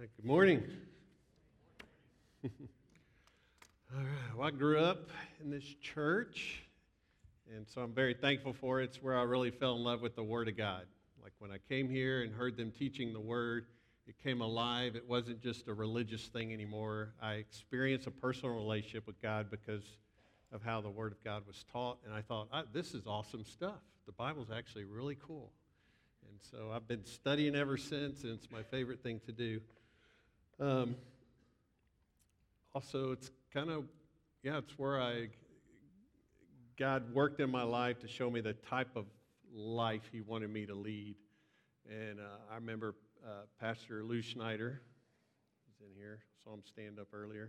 right, good morning. All right, well, I grew up in this church, and so I'm very thankful for it. It's where I really fell in love with the Word of God. Like when I came here and heard them teaching the Word, it came alive. It wasn't just a religious thing anymore. I experienced a personal relationship with God because of how the Word of God was taught, and I thought, this is awesome stuff. The Bible's actually really cool. And so I've been studying ever since, and it's my favorite thing to do. Also, it's kind of, it's where God worked in my life to show me the type of life He wanted me to lead. And I remember Pastor Lou Schneider is in here. Saw him stand up earlier.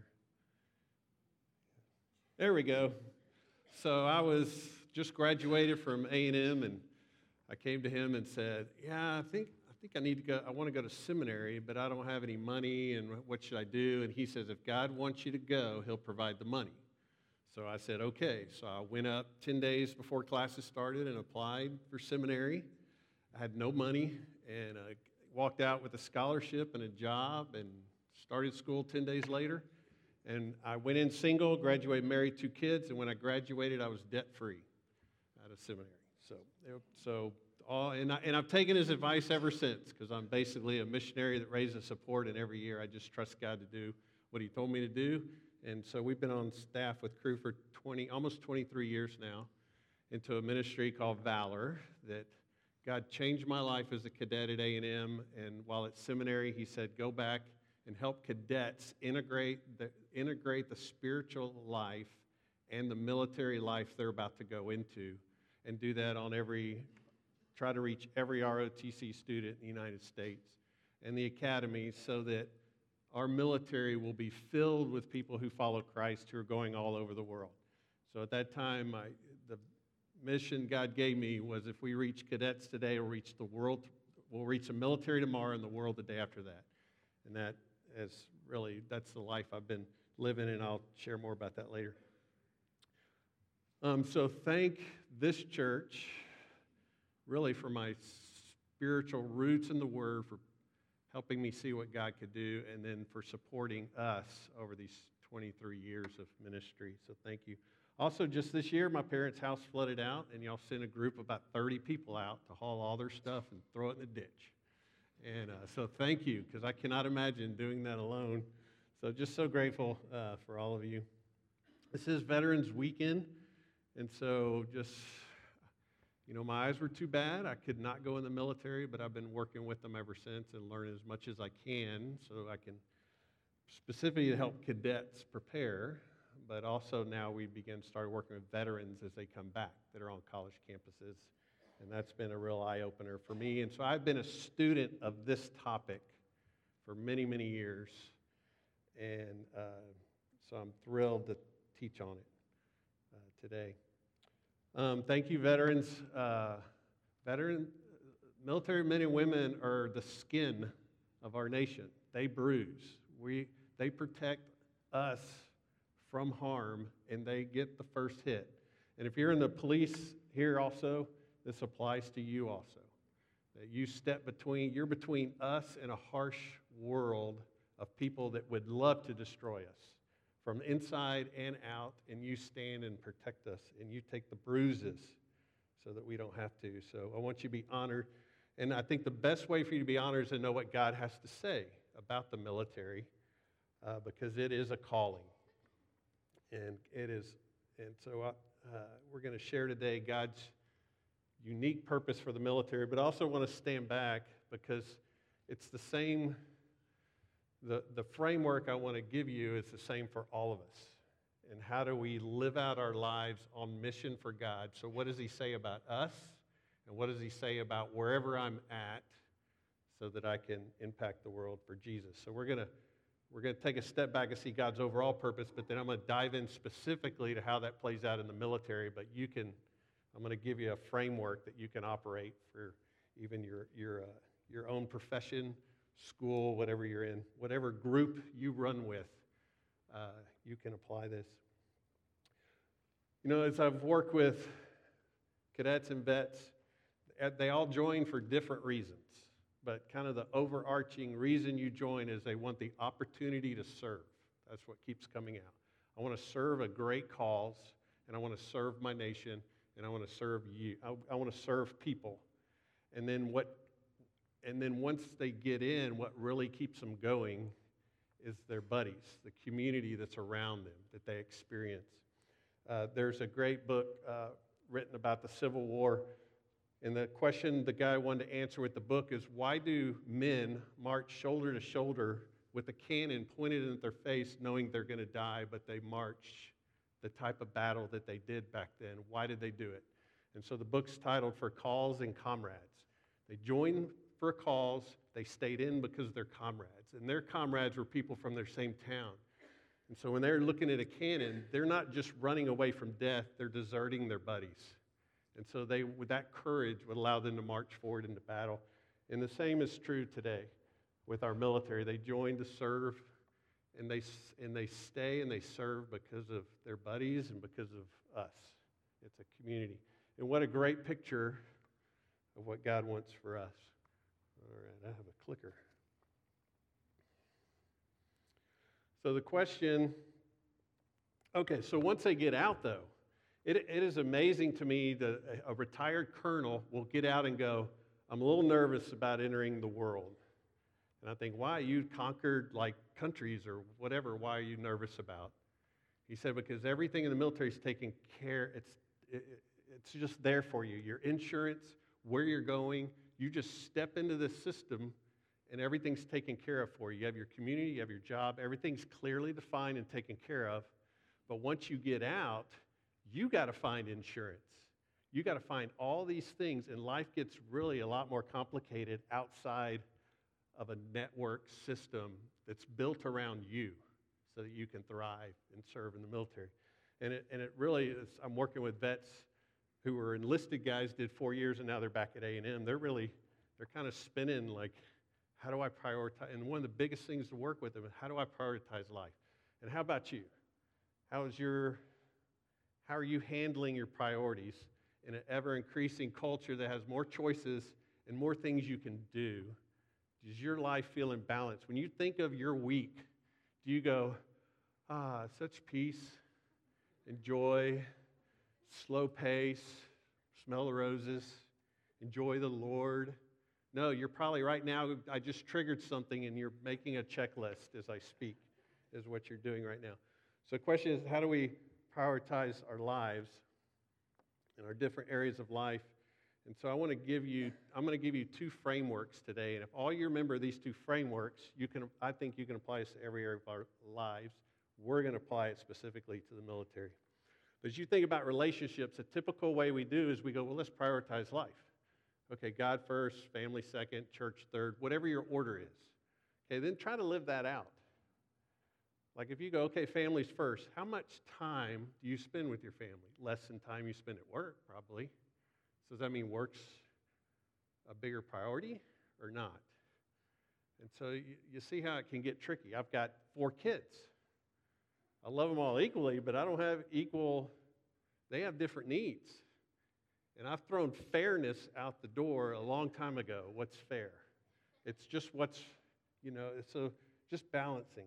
There we go. So I was just graduated from A&M, and I came to him and said, I think I need to go. I want to go to seminary, but I don't have any money, and what should I do? And he says, if God wants you to go, He'll provide the money. So I said, okay. So I went up 10 days before classes started and applied for seminary. I had no money, and I walked out with a scholarship and a job and started school 10 days later. And I went in single, graduated, married, 2 kids, and when I graduated, I was debt-free out of seminary. And I've taken his advice ever since, because I'm basically a missionary that raises support, and every year I just trust God to do what He told me to do. And so we've been on staff with Cru for almost 23 years now, into a ministry called Valor, that God changed my life as a cadet at A&M, and while at seminary, He said, go back and help cadets integrate the spiritual life and the military life they're about to go into, and do that try to reach every ROTC student in the United States and the academy, so that our military will be filled with people who follow Christ, who are going all over the world. So at that time, the mission God gave me was, if we reach cadets today, we'll reach the world, we'll reach the military tomorrow and the world the day after that. And that's the life I've been living, and I'll share more about that later. So thank this church, really, for my spiritual roots in the Word, for helping me see what God could do, and then for supporting us over these 23 years of ministry. So thank you. Also, just this year, my parents' house flooded out, and y'all sent a group of about 30 people out to haul all their stuff and throw it in the ditch. And so thank you, because I cannot imagine doing that alone. So just so grateful for all of you. This is Veterans Weekend, and so just, my eyes were too bad. I could not go in the military, but I've been working with them ever since and learning as much as I can, so I can specifically help cadets prepare, but also now we started working with veterans as they come back that are on college campuses. And that's been a real eye-opener for me. And so I've been a student of this topic for many, many years. And so I'm thrilled to teach on it today. Thank you, veterans. Military men and women are the skin of our nation. They bruise. They protect us from harm, and they get the first hit. And if you're in the police here also, this applies to you also. That you're between us and a harsh world of people that would love to destroy us from inside and out, and you stand and protect us, and you take the bruises so that we don't have to. So I want you to be honored. And I think the best way for you to be honored is to know what God has to say about the military, because it is a calling. And so we're going to share today God's unique purpose for the military, but I also want to stand back because it's the same, the framework I want to give you is the same for all of us. And how do we live out our lives on mission for God? So what does He say about us? And what does He say about wherever I'm at, so that I can impact the world for Jesus? So we're going to take a step back and see God's overall purpose, but then I'm going to dive in specifically to how that plays out in the military. But I'm going to give you a framework that you can operate for even your own profession, school, whatever you're in, whatever group you run with, you can apply this. As I've worked with cadets and vets, they all join for different reasons, but kind of the overarching reason you join is they want the opportunity to serve. That's what keeps coming out. I want to serve a great cause, and I want to serve my nation, and I want to serve you. I want to serve people. And then once they get in, what really keeps them going is their buddies, the community that's around them that they experience. There's a great book written about the Civil War, and the question the guy wanted to answer with the book is, why do men march shoulder to shoulder with a cannon pointed at their face knowing they're going to die, but they march the type of battle that they did back then? Why did they do it? And so the book's titled For Cause and Comrades. They joined for a cause, they stayed in because they're comrades, and their comrades were people from their same town. And so when they're looking at a cannon, they're not just running away from death, they're deserting their buddies. And so with that courage, would allow them to march forward into battle. And the same is true today with our military. They join to serve, and they stay and they serve because of their buddies and because of us. It's a community. And what a great picture of what God wants for us. All right, I have a clicker. So the question, okay, so once they get out though, it is amazing to me that a retired colonel will get out and go, I'm a little nervous about entering the world. And I think, why? You conquered like countries or whatever, why are you nervous about? He said, because everything in the military is taken care, it's just there for you. Your insurance, where you're going, you just step into this system and everything's taken care of for you. You have your community, you have your job, everything's clearly defined and taken care of. But once you get out, you got to find insurance. You got to find all these things, and life gets really a lot more complicated outside of a network system that's built around you so that you can thrive and serve in the military. And it really is, I'm working with vets who were enlisted guys, did 4 years, and now they're back at A&M. They're kind of spinning like, how do I prioritize? And one of the biggest things to work with them is, how do I prioritize life? And how about you? How are you handling your priorities in an ever-increasing culture that has more choices and more things you can do? Does your life feel in balance? When you think of your week, do you go, such peace and joy, slow pace, smell the roses, enjoy the Lord? No, you're probably right now, I just triggered something and you're making a checklist as I speak, is what you're doing right now. So the question is, how do we prioritize our lives and our different areas of life? And so I'm going to give you 2 frameworks today. And if all you remember these 2 frameworks, I think you can apply this to every area of our lives. We're going to apply it specifically to the military. But as you think about relationships, a typical way we do is we go, well, let's prioritize life. Okay, God first, family second, church third, whatever your order is. Okay, then try to live that out. Like if you go, okay, family's first, how much time do you spend with your family? Less than time you spend at work, probably. So does that mean work's a bigger priority or not? And so you see how it can get tricky. I've got 4 kids. I love them all equally, but I don't have they have different needs. And I've thrown fairness out the door a long time ago. What's fair? It's just so just balancing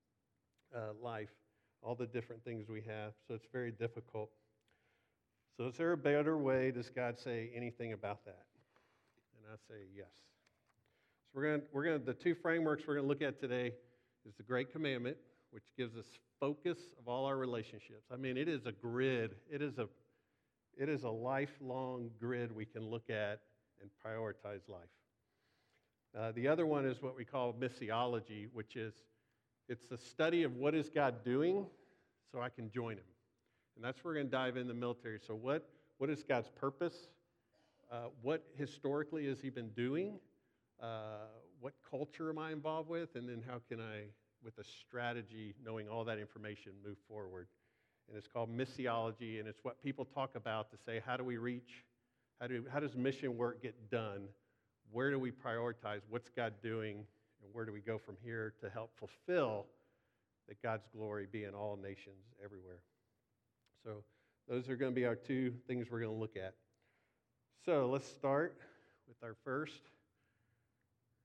life, all the different things we have. So it's very difficult. So is there a better way? Does God say anything about that? And I say yes. So the 2 frameworks we're going to look at today is the Great Commandment, which gives us focus of all our relationships. I mean, it is a grid. It is a lifelong grid we can look at and prioritize life. The other one is what we call missiology, which is it's the study of what is God doing so I can join him. And that's where we're going to dive in the military. So what is God's purpose? What historically has he been doing? What culture am I involved with? And then how can I, with a strategy, knowing all that information, move forward? And it's called missiology, and it's what people talk about to say, how do we reach? How does mission work get done? Where do we prioritize? What's God doing? And where do we go from here to help fulfill that God's glory be in all nations everywhere? So those are going to be our 2 things we're going to look at. So let's start with our first.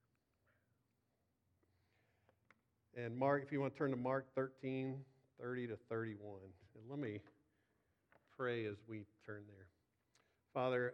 And Mark, if you want to turn to Mark 13, 30 to 31. And let me pray as we turn there. Father,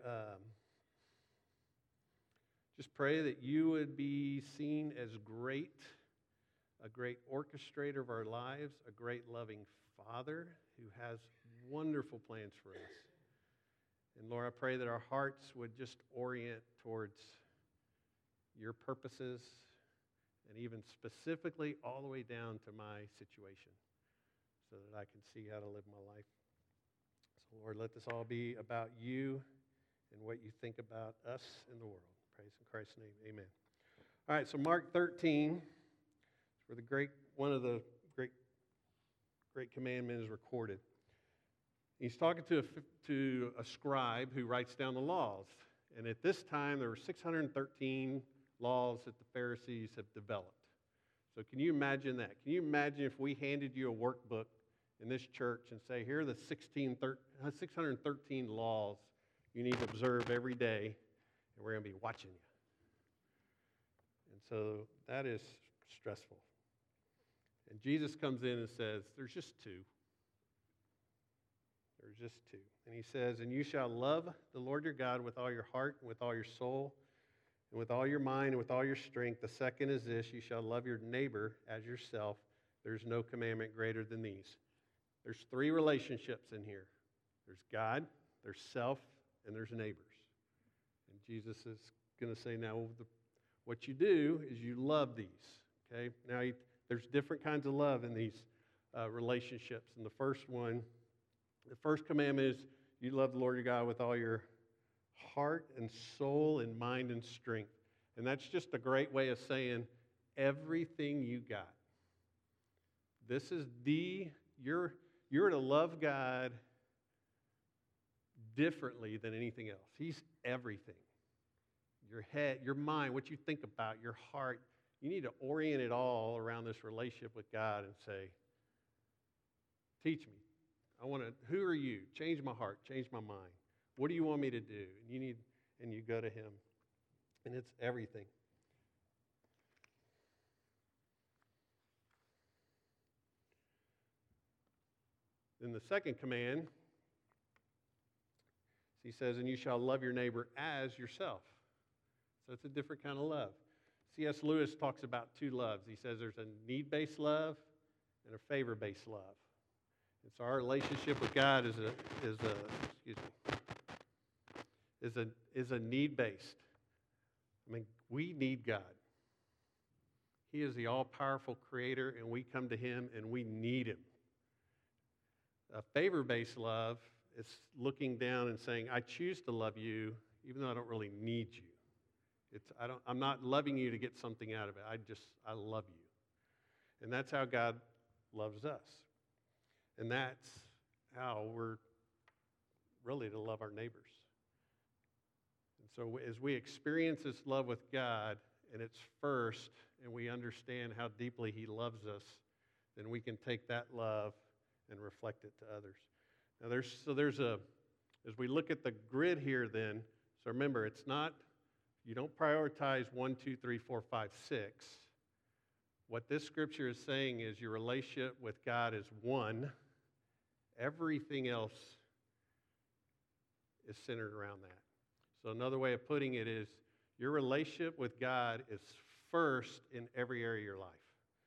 just pray that you would be seen as a great orchestrator of our lives, a great loving Father who has wonderful plans for us. And Lord, I pray that our hearts would just orient towards your purposes, and even specifically all the way down to my situation, so that I can see how to live my life. So Lord, let this all be about you and what you think about us in the world. Praise in Christ's name, amen. All right, so Mark 13, where one of the great commandment is recorded. He's talking to a scribe who writes down the laws. And at this time, there were 613 laws that the Pharisees have developed. So can you imagine that? Can you imagine if we handed you a workbook in this church and say, here are the 613 laws you need to observe every day, and we're going to be watching you. And so that is stressful. And Jesus comes in and says, there's just two. There's just two. And he says, and you shall love the Lord your God with all your heart, and with all your soul, and with all your mind, and with all your strength. The second is this, you shall love your neighbor as yourself. There's no commandment greater than these. There's three relationships in here. There's God, there's self, and there's neighbors. And Jesus is going to say, now, what you do is you love these. Okay? Now, there's different kinds of love in these relationships. And the first commandment is you love the Lord your God with all your heart and soul and mind and strength. And that's just a great way of saying everything you got. This is you're to love God differently than anything else. He's everything. Your head, your mind, what you think about, your heart. You need to orient it all around this relationship with God and say, teach me. Who are you? Change my heart, change my mind. What do you want me to do? And you go to him. And it's everything. Then the second command, he says, and you shall love your neighbor as yourself. So it's a different kind of love. C.S. Lewis talks about two loves. He says there's a need-based love and a favor-based love. And so our relationship with God is a need-based. I mean, we need God. He is the all-powerful creator, and we come to him and we need him. A favor-based love is looking down and saying, I choose to love you even though I don't really need you. I'm not loving you to get something out of it. I love you. And that's how God loves us. And that's how we're really to love our neighbors. And so as we experience this love with God, and it's first, and we understand how deeply he loves us, then we can take that love and reflect it to others. Now as we look at the grid here then, so remember, you don't prioritize 1, 2, 3, 4, 5, 6. What this scripture is saying is your relationship with God is one. Everything else is centered around that. So another way of putting it is your relationship with God is first in every area of your life.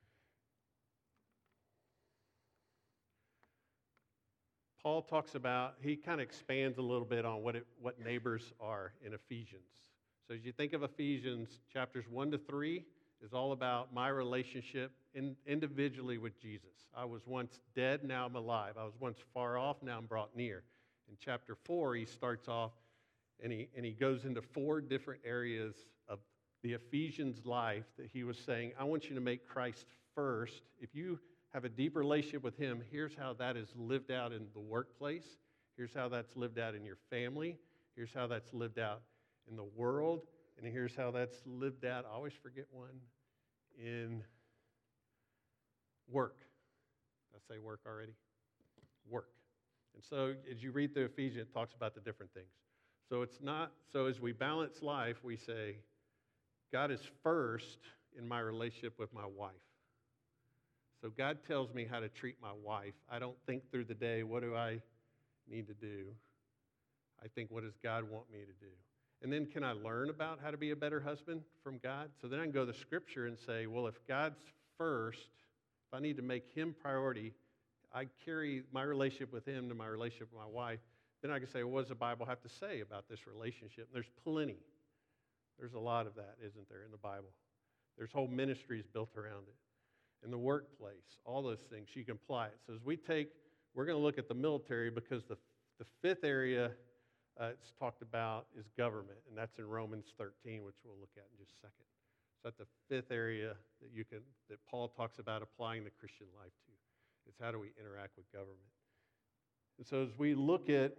Paul talks about, he kind of expands a little bit on what neighbors are in Ephesians. So as you think of Ephesians, chapters 1 to 3 is all about my relationship individually with Jesus. I was once dead, now I'm alive. I was once far off, now I'm brought near. In chapter 4, he starts off and he goes into 4 different areas of the Ephesians' life that he was saying, I want you to make Christ first. If you have a deep relationship with him, here's how that is lived out in the workplace. Here's how that's lived out in your family. Here's how that's lived out in the world. And here's how that's lived out, I always forget one, in work. Did I say work already? Work. And so as you read through Ephesians, it talks about the different things. So as we balance life, we say, God is first in my relationship with my wife. So God tells me how to treat my wife. I don't think through the day, what do I need to do? I think, what does God want me to do? And then can I learn about how to be a better husband from God? So then I can go to the Scripture and say, well, if God's first, if I need to make Him priority, I carry my relationship with Him to my relationship with my wife, then I can say, well, what does the Bible have to say about this relationship? And there's plenty. There's a lot of that, isn't there, in the Bible? There's whole ministries built around it. In the workplace, all those things, you can apply it. So as we're going to look at the military because the fifth area it's talked about is government, and that's in Romans 13, which we'll look at in just a second. So that's the fifth area that Paul talks about applying the Christian life to. It's how do we interact with government. And so as we look at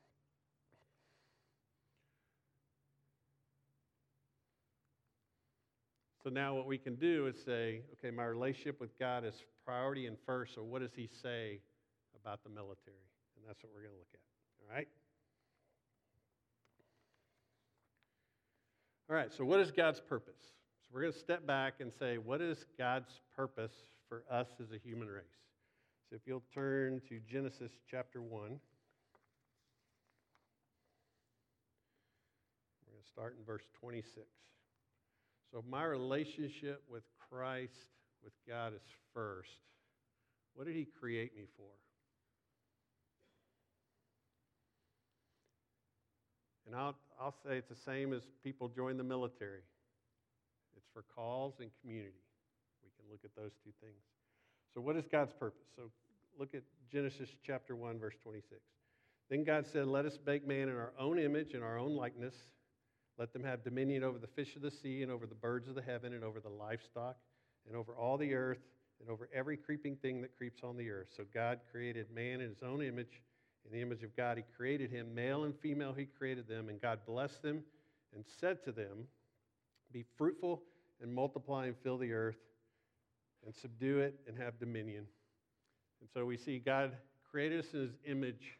So now what we can do is say, okay, my relationship with God is priority and first, so what does He say about the military? And that's what we're going to look at, all right? All right, so what is God's purpose? So we're going to step back and say, what is God's purpose for us as a human race? So if you'll turn to Genesis chapter 1. We're going to start in verse 26. So my relationship with Christ, with God, is first. What did He create me for? And I'll say it's the same as people join the military. It's for cause and community. We can look at those two things. So what is God's purpose? So look at Genesis chapter 1, verse 26. Then God said, let us make man in our own image and our own likeness. Let them have dominion over the fish of the sea and over the birds of the heaven and over the livestock and over all the earth and over every creeping thing that creeps on the earth. So God created man in His own image. In the image of God, He created him. Male and female, He created them. And God blessed them and said to them, be fruitful and multiply and fill the earth and subdue it and have dominion. And so we see God created us in His image.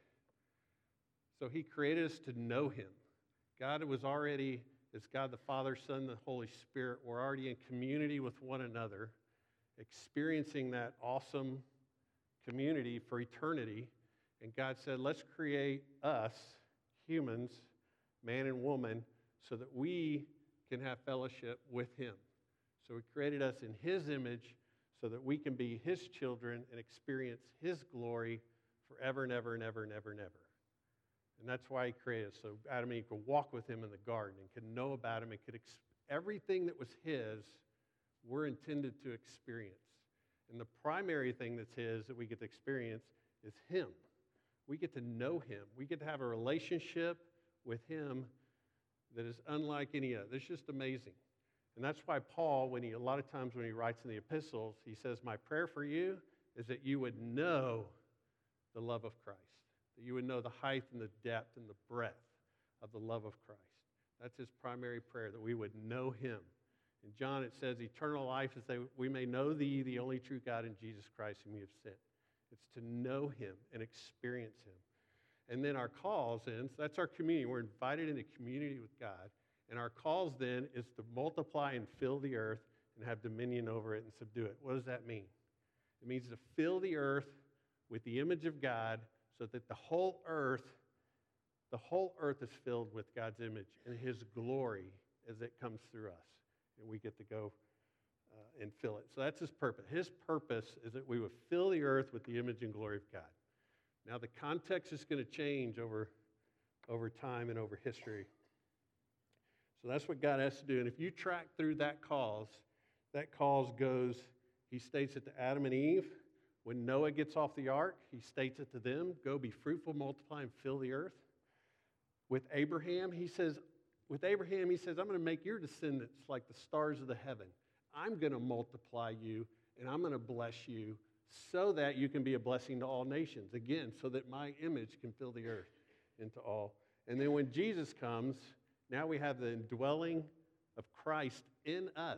So He created us to know Him. God was already, as God the Father, Son, the Holy Spirit, we're already in community with one another, experiencing that awesome community for eternity. And God said, let's create us, humans, man and woman, so that we can have fellowship with Him. So He created us in His image so that we can be His children and experience His glory forever and ever and ever and ever and ever. And that's why He created us, so Adam and Eve could walk with Him in the garden and could know about Him and could everything that was His, we're intended to experience. And the primary thing that's His that we get to experience is Him. We get to know Him. We get to have a relationship with Him that is unlike any other. It's just amazing. And that's why Paul, a lot of times when he writes in the epistles, he says, my prayer for you is that you would know the love of Christ, that you would know the height and the depth and the breadth of the love of Christ. That's his primary prayer, that we would know Him. In John it says, eternal life is that we may know Thee, the only true God, and Jesus Christ whom You have sent. It's to know Him and experience Him. And then our calls then, so that's our community. We're invited into community with God. And our calls then is to multiply and fill the earth and have dominion over it and subdue it. What does that mean? It means to fill the earth with the image of God so that the whole earth is filled with God's image and His glory as it comes through us. And we get to go and fill it. So that's His purpose. His purpose is that we would fill the earth with the image and glory of God. Now the context is going to change over time and over history. So that's what God has to do. And if you track through that cause goes, He states it to Adam and Eve. When Noah gets off the ark, He states it to them, go be fruitful, multiply, and fill the earth. With Abraham, He says, I'm going to make your descendants like the stars of the heaven. I'm going to multiply you, and I'm going to bless you so that you can be a blessing to all nations. Again, so that my image can fill the earth into all. And then when Jesus comes, now we have the indwelling of Christ in us.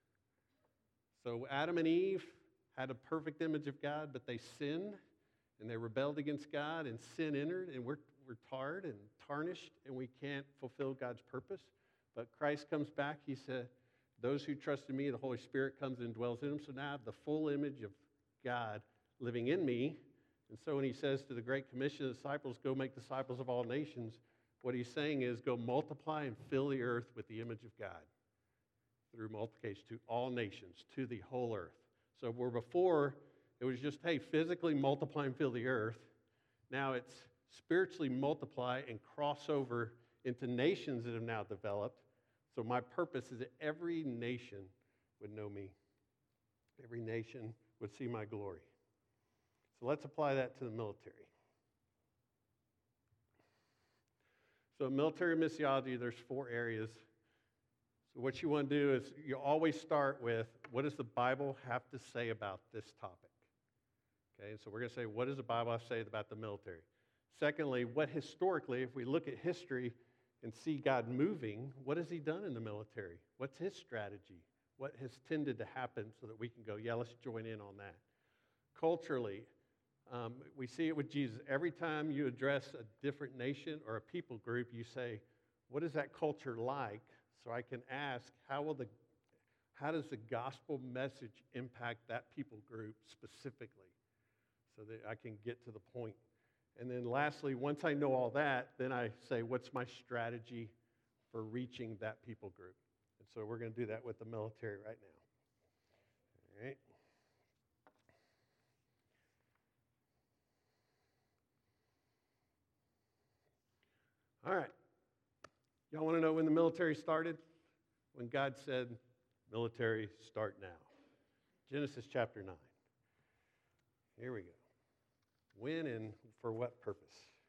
So Adam and Eve had a perfect image of God, but they sinned, and they rebelled against God, and sin entered, and we're tarred and tarnished, and we can't fulfill God's purpose. But Christ comes back. He said, those who trust in Me, the Holy Spirit comes and dwells in them. So now I have the full image of God living in me. And so when he says to the Great Commission of the disciples, go make disciples of all nations, what he's saying is go multiply and fill the earth with the image of God through multiplication to all nations, to the whole earth. So where before it was just, hey, physically multiply and fill the earth, now it's spiritually multiply and cross over into nations that have now developed. So my purpose is that every nation would know me. Every nation would see my glory. So let's apply that to the military. So in military missiology, there's 4 areas. So what you want to do is you always start with, what does the Bible have to say about this topic? Okay, so we're going to say, what does the Bible have to say about the military? Secondly, what historically, if we look at history and see God moving, what has he done in the military? What's his strategy? What has tended to happen so that we can go, yeah, let's join in on that. Culturally, we see it with Jesus. Every time you address a different nation or a people group, you say, what is that culture like? So I can ask, how does the gospel message impact that people group specifically? So that I can get to the point. And then lastly, once I know all that, then I say, what's my strategy for reaching that people group? And so we're going to do that with the military right now. All right. All right. Y'all want to know when the military started? When God said, military, start now. Genesis chapter 9. Here we go. When and for what purpose?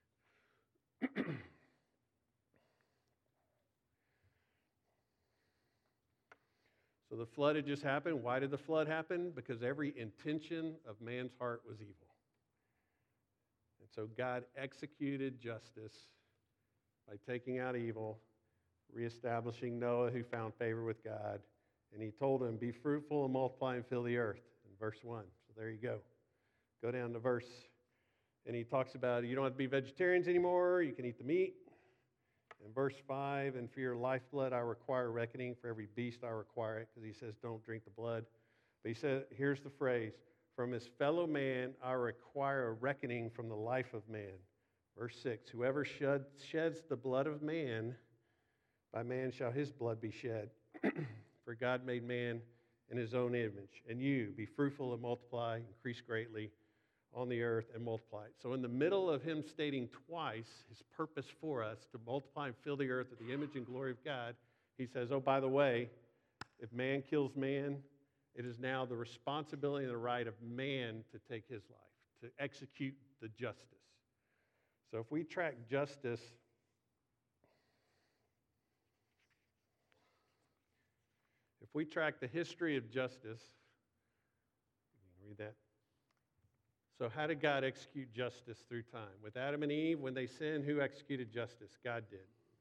So the flood had just happened. Why did the flood happen? Because every intention of man's heart was evil. And so God executed justice by taking out evil, reestablishing Noah, who found favor with God, and he told him, be fruitful and multiply and fill the earth, in verse 1. So there you go. Go down to verse, and he talks about you don't have to be vegetarians anymore, you can eat the meat. In verse 5, and for your lifeblood I require reckoning, for every beast I require it, because he says don't drink the blood. But he said, here's the phrase, from his fellow man I require a reckoning from the life of man. Verse 6, whoever sheds the blood of man, by man shall his blood be shed. For God made man in his own image. And you, be fruitful and multiply, increase greatly on the earth and multiply. So in the middle of him stating twice his purpose for us to multiply and fill the earth with the image and glory of God, he says, oh, by the way, if man kills man, it is now the responsibility and the right of man to take his life, to execute the justice. So if we track justice, if we track the history of justice, you can read that. So how did God execute justice through time? With Adam and Eve, when they sinned, who executed justice? God did.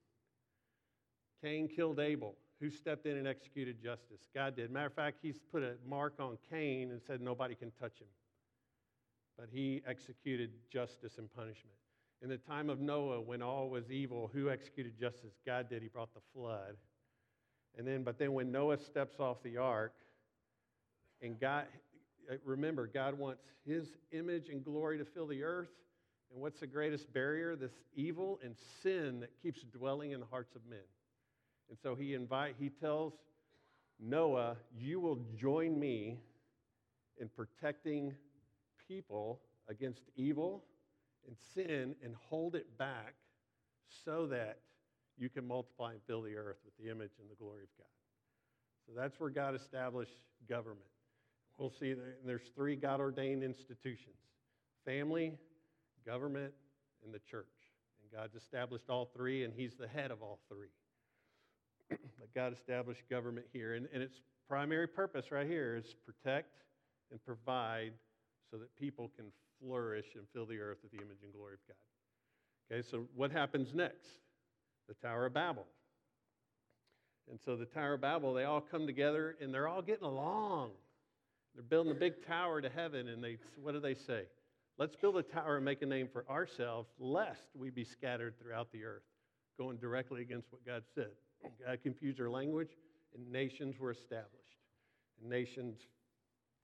Cain killed Abel. Who stepped in and executed justice? God did. Matter of fact, he's put a mark on Cain and said nobody can touch him. But he executed justice and punishment. In the time of Noah, when all was evil, who executed justice? God did. He brought the flood. But then when Noah steps off the ark, and God, remember, God wants his image and glory to fill the earth. And what's the greatest barrier? This evil and sin that keeps dwelling in the hearts of men. And so he tells Noah, you will join me in protecting people against evil and sin and hold it back so that you can multiply and fill the earth with the image and the glory of God. So that's where God established government. We'll see that there's 3 God-ordained institutions: family, government, and the church. And God's established all 3, and he's the head of all 3. But God established government here. And its primary purpose right here is protect and provide so that people can flourish and fill the earth with the image and glory of God. Okay, so what happens next? The Tower of Babel. And so the Tower of Babel, they all come together, and they're all getting along. They're building a big tower to heaven, and what do they say? Let's build a tower and make a name for ourselves, lest we be scattered throughout the earth, going directly against what God said. God confused their language, and nations were established. And nations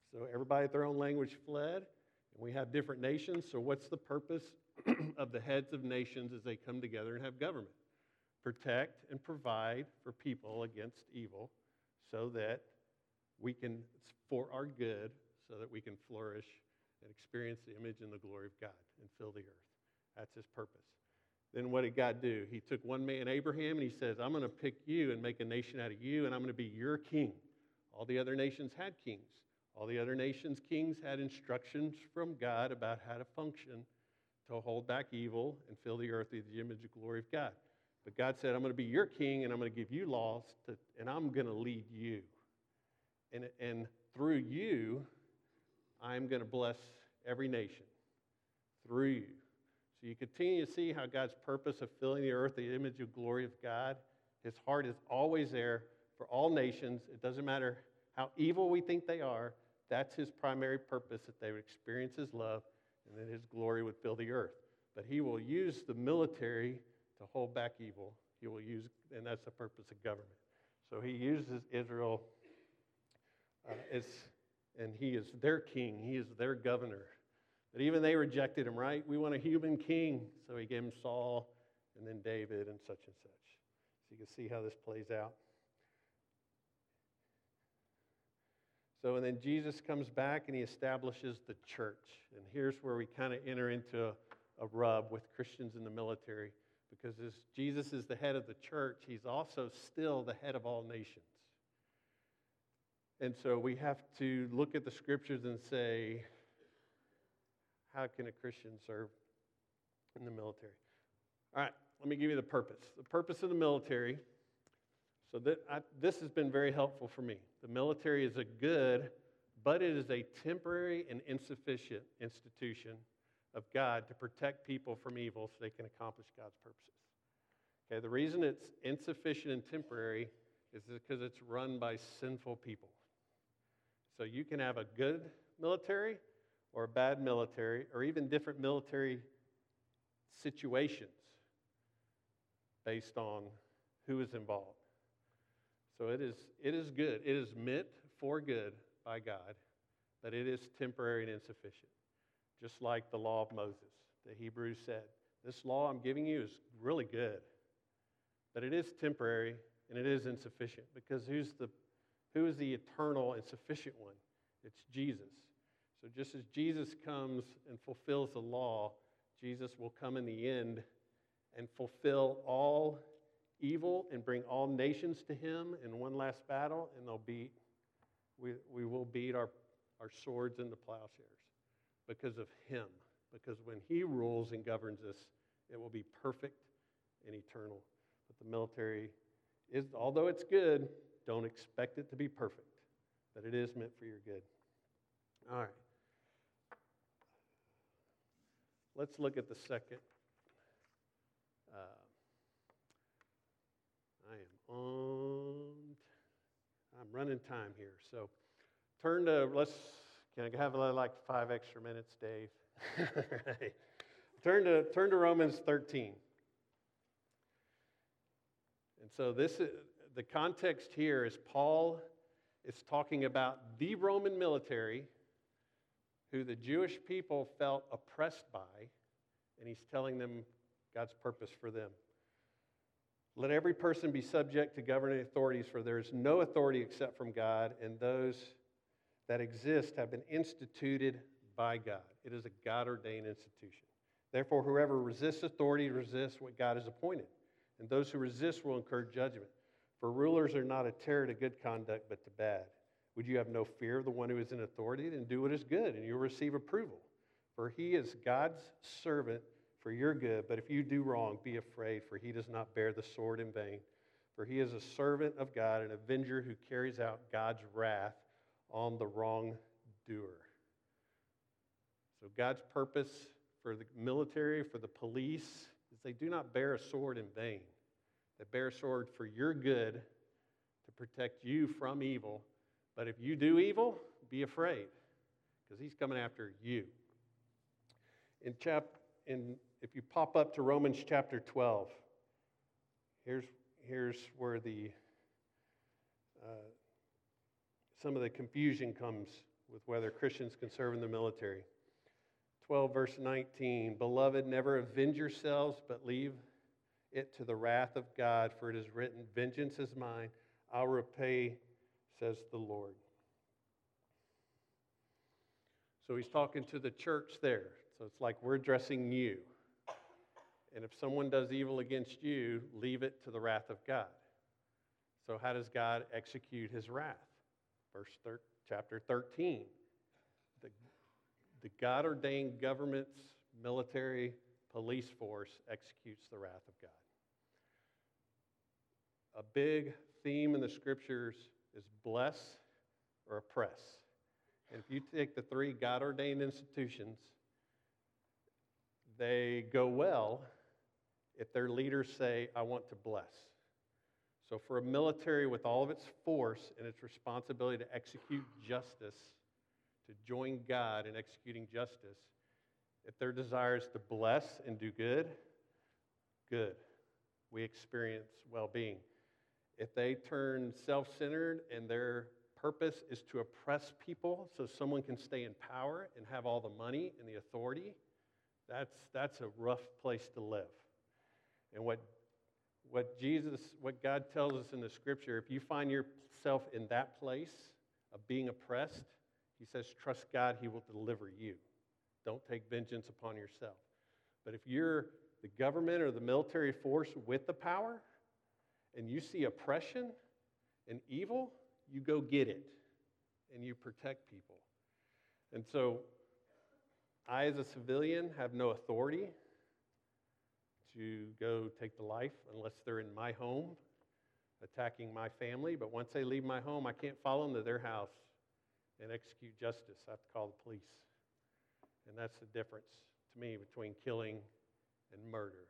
So everybody at their own language fled, and we have different nations. So what's the purpose of the heads of nations as they come together and have government? Protect and provide for people against evil so that we can, it's for our good, so that we can flourish and experience the image and the glory of God and fill the earth. That's his purpose. Then what did God do? He took one man, Abraham, and he says, I'm going to pick you and make a nation out of you, and I'm going to be your king. All the other nations had kings. All the other nations' kings had instructions from God about how to function to hold back evil and fill the earth with the image and glory of God. But God said, I'm going to be your king, and I'm going to give you laws, and I'm going to lead you. And through you, I'm going to bless every nation. Through you. So you continue to see how God's purpose of filling the earth, the image and glory of God, his heart is always there for all nations. It doesn't matter how evil we think they are. That's his primary purpose, that they would experience his love and that his glory would fill the earth. But he will use the military to hold back evil. He will use, and that's the purpose of government. So he uses Israel and he is their king. He is their governor. But even they rejected him, right? We want a human king. So he gave him Saul and then David and such and such. So you can see how this plays out. So, and then Jesus comes back and he establishes the church. And here's where we kind of enter into a rub with Christians in the military. Because as Jesus is the head of the church, he's also still the head of all nations. And so we have to look at the scriptures and say, how can a Christian serve in the military? All right, let me give you the purpose. The purpose of the military, so this has been very helpful for me. The military is a good, but it is a temporary and insufficient institution of God to protect people from evil so they can accomplish God's purposes. Okay, the reason it's insufficient and temporary is because it's run by sinful people. So you can have a good military or a bad military, or even different military situations based on who is involved. So it is good. It is meant for good by God, but it is temporary and insufficient. Just like the law of Moses, the Hebrews said, this law I'm giving you is really good, but it is temporary and it is insufficient because who is the eternal and sufficient one? It's Jesus. So just as Jesus comes and fulfills the law, Jesus will come in the end and fulfill all evil and bring all nations to him in one last battle, and we will beat our swords into plowshares because of him. Because when he rules and governs us, it will be perfect and eternal. But the military is, although it's good, don't expect it to be perfect. But it is meant for your good. All right. Let's look at the second. I'm running time here. So can I have like 5 extra minutes, Dave? Right. Turn to Romans 13. And so the context here is Paul is talking about the Roman military who the Jewish people felt oppressed by, and he's telling them God's purpose for them. Let every person be subject to governing authorities, for there is no authority except from God, and those that exist have been instituted by God. It is a God-ordained institution. Therefore, whoever resists authority resists what God has appointed, and those who resist will incur judgment. For rulers are not a terror to good conduct, but to bad. Would you have no fear of the one who is in authority? Then do what is good, and you'll receive approval. For he is God's servant for your good. But if you do wrong, be afraid, for he does not bear the sword in vain. For he is a servant of God, an avenger who carries out God's wrath on the wrongdoer. So God's purpose for the military, for the police, is they do not bear a sword in vain. They bear a sword for your good to protect you from evil. But if you do evil, be afraid, because he's coming after you. If you pop up to Romans chapter 12, here's where some of the confusion comes with whether Christians can serve in the military. 12, verse 19, Beloved, never avenge yourselves, but leave it to the wrath of God, for it is written, Vengeance is mine, I'll repay, says the Lord. So he's talking to the church there. So it's like we're addressing you. And if someone does evil against you, leave it to the wrath of God. So how does God execute his wrath? Chapter 13. The God-ordained government's military police force executes the wrath of God. A big theme in the scriptures is bless or oppress. And if you take the three God-ordained institutions, they go well if their leaders say, I want to bless. So for a military with all of its force and its responsibility to execute justice, to join God in executing justice, if their desire is to bless and do good, good. We experience well-being. If they turn self-centered and their purpose is to oppress people so someone can stay in power and have all the money and the authority, that's a rough place to live. And what God tells us in the scripture, if you find yourself in that place of being oppressed, he says, trust God, he will deliver you. Don't take vengeance upon yourself. But if you're the government or the military force with the power, and you see oppression and evil, you go get it, and you protect people. And so, I as a civilian have no authority to go take the life unless they're in my home, attacking my family. But once they leave my home, I can't follow them to their house and execute justice. I have to call the police. And that's the difference to me between killing and murder.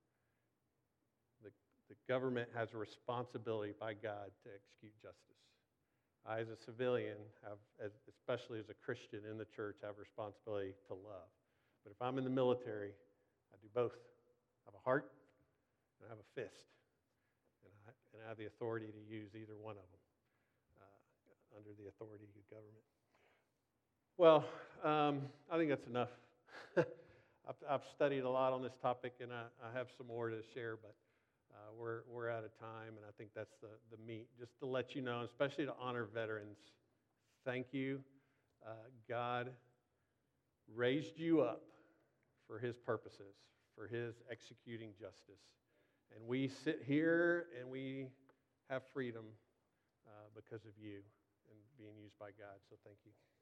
The government has a responsibility by God to execute justice. I, as a civilian, especially as a Christian in the church, have a responsibility to love. But if I'm in the military, I do both. I have a heart and I have a fist. And I have the authority to use either one of them under the authority of the government. Well, I think that's enough. I've studied a lot on this topic, and I have some more to share, but we're out of time, and I think that's the meat. Just to let you know, especially to honor veterans, thank you. God raised you up for his purposes, for his executing justice. And we sit here and we have freedom because of you and being used by God, so thank you.